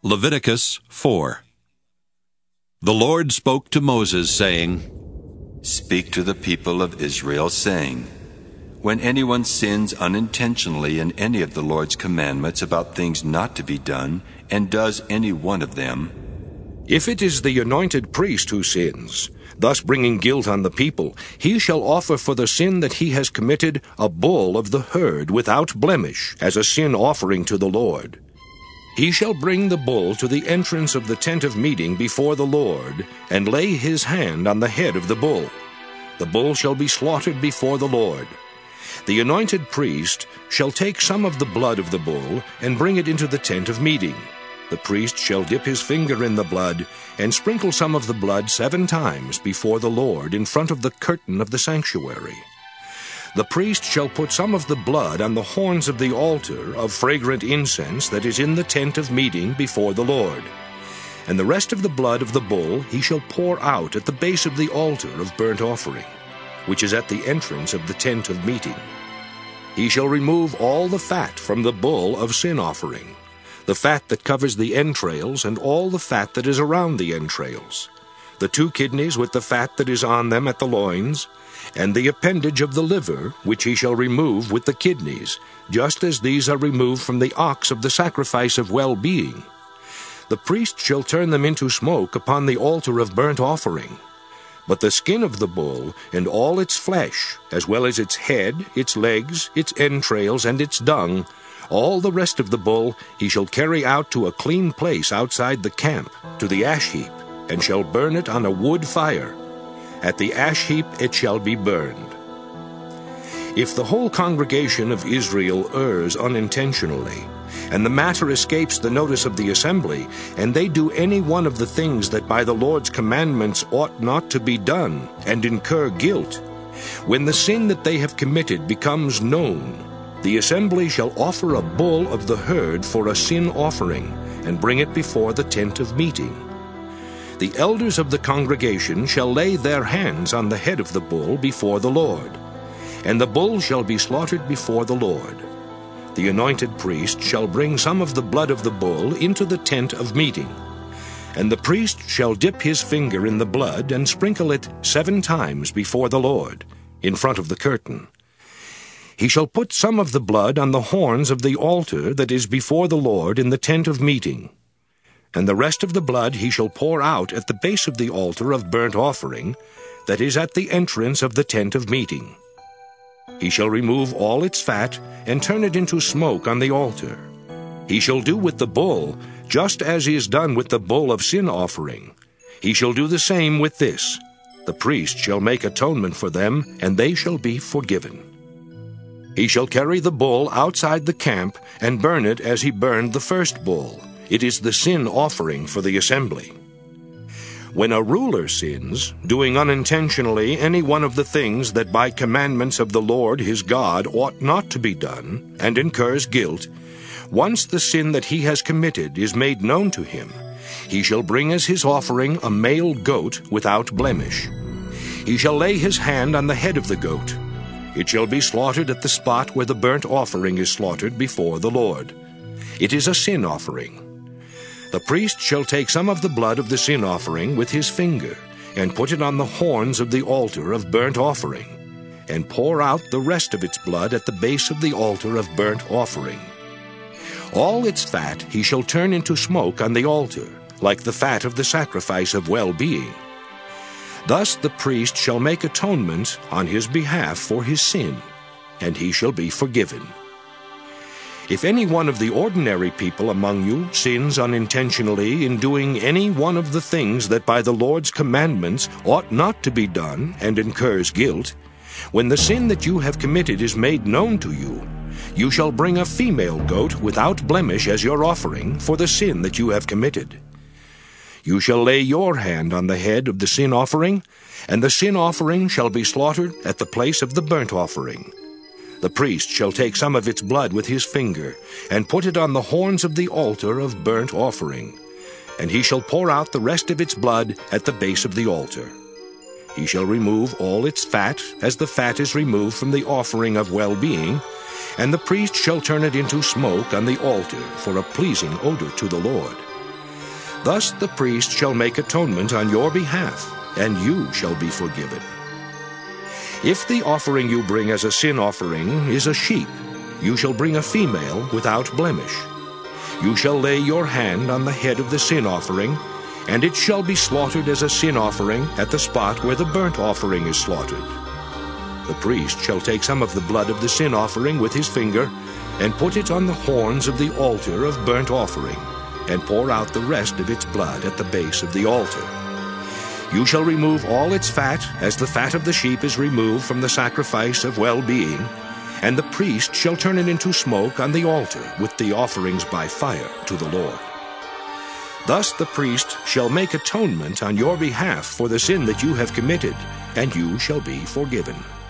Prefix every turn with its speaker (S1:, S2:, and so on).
S1: Leviticus 4. The Lord spoke to Moses, saying,
S2: Speak to the people of Israel, saying, When anyone sins unintentionally in any of the Lord's commandments about things not to be done, and does any one of them,
S3: if it is the anointed priest who sins, thus bringing guilt on the people, he shall offer for the sin that he has committed a bull of the herd without blemish, as a sin offering to the Lord. He shall bring the bull to the entrance of the tent of meeting before the Lord, and lay his hand on the head of the bull. The bull shall be slaughtered before the Lord. The anointed priest shall take some of the blood of the bull, and bring it into the tent of meeting. The priest shall dip his finger in the blood, and sprinkle some of the blood 7 times before the Lord in front of the curtain of the sanctuary. The priest shall put some of the blood on the horns of the altar of fragrant incense that is in the tent of meeting before the Lord. And the rest of the blood of the bull he shall pour out at the base of the altar of burnt offering, which is at the entrance of the tent of meeting. He shall remove all the fat from the bull of sin offering, the fat that covers the entrails and all the fat that is around the entrails, the 2 kidneys with the fat that is on them at the loins, and the appendage of the liver, which he shall remove with the kidneys, just as these are removed from the ox of the sacrifice of well-being. The priest shall turn them into smoke upon the altar of burnt offering. But the skin of the bull and all its flesh, as well as its head, its legs, its entrails, and its dung, all the rest of the bull he shall carry out to a clean place outside the camp, to the ash heap, and shall burn it on a wood fire. At the ash heap it shall be burned. If the whole congregation of Israel errs unintentionally, and the matter escapes the notice of the assembly, and they do any one of the things that by the Lord's commandments ought not to be done, and incur guilt, when the sin that they have committed becomes known, the assembly shall offer a bull of the herd for a sin offering, and bring it before the tent of meeting. The elders of the congregation shall lay their hands on the head of the bull before the Lord, and the bull shall be slaughtered before the Lord. The anointed priest shall bring some of the blood of the bull into the tent of meeting, and the priest shall dip his finger in the blood and sprinkle it 7 times before the Lord, in front of the curtain. He shall put some of the blood on the horns of the altar that is before the Lord in the tent of meeting, and the rest of the blood he shall pour out at the base of the altar of burnt offering that is at the entrance of the tent of meeting. He shall remove all its fat and turn it into smoke on the altar. He shall do with the bull just as is done with the bull of sin offering. He shall do the same with this. The priest shall make atonement for them, and they shall be forgiven. He shall carry the bull outside the camp and burn it as he burned the first bull. It is the sin offering for the assembly. When a ruler sins, doing unintentionally any one of the things that by commandments of the Lord his God ought not to be done, and incurs guilt, once the sin that he has committed is made known to him, he shall bring as his offering a male goat without blemish. He shall lay his hand on the head of the goat. It shall be slaughtered at the spot where the burnt offering is slaughtered before the Lord. It is a sin offering. The priest shall take some of the blood of the sin offering with his finger, and put it on the horns of the altar of burnt offering, and pour out the rest of its blood at the base of the altar of burnt offering. All its fat he shall turn into smoke on the altar, like the fat of the sacrifice of well-being. Thus the priest shall make atonement on his behalf for his sin, and he shall be forgiven. If any one of the ordinary people among you sins unintentionally in doing any one of the things that by the Lord's commandments ought not to be done, and incurs guilt, when the sin that you have committed is made known to you, you shall bring a female goat without blemish as your offering for the sin that you have committed. You shall lay your hand on the head of the sin offering, and the sin offering shall be slaughtered at the place of the burnt offering. The priest shall take some of its blood with his finger, and put it on the horns of the altar of burnt offering, and he shall pour out the rest of its blood at the base of the altar. He shall remove all its fat, as the fat is removed from the offering of well-being, and the priest shall turn it into smoke on the altar for a pleasing odor to the Lord. Thus the priest shall make atonement on your behalf, and you shall be forgiven. If the offering you bring as a sin offering is a sheep, you shall bring a female without blemish. You shall lay your hand on the head of the sin offering, and it shall be slaughtered as a sin offering at the spot where the burnt offering is slaughtered. The priest shall take some of the blood of the sin offering with his finger, and put it on the horns of the altar of burnt offering, and pour out the rest of its blood at the base of the altar. You shall remove all its fat, as the fat of the sheep is removed from the sacrifice of well-being, and the priest shall turn it into smoke on the altar with the offerings by fire to the Lord. Thus the priest shall make atonement on your behalf for the sin that you have committed, and you shall be forgiven.